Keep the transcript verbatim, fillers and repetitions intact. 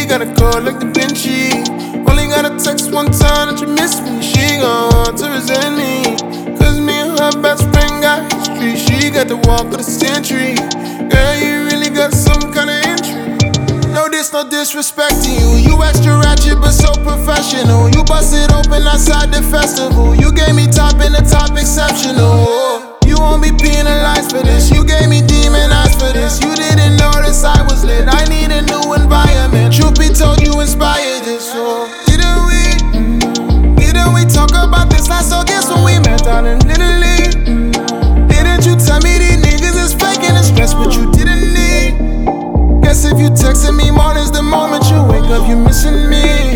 got a call like Da Vinci. Only got a text one time that you miss me. She gon' want to resent me, cause me and her best friend got history. She got the walk of the century. Girl, you really got some kind of intrigue. No dis, no disrespect to you. You extra ratchet but so professional. You bust it open outside the festival. You gave me top in the top exceptional. You won't be penalized for this. You gave me demon eyes for this. You didn't notice I was lit. I need a new environment. Truth be told, you inspired this. So didn't we, didn't we talk about this last August when we met down in Italy? Didn't you tell me these niggas is faking and stress what you didn't need? Guess if you texted me morning's the moment you wake up, you missing me.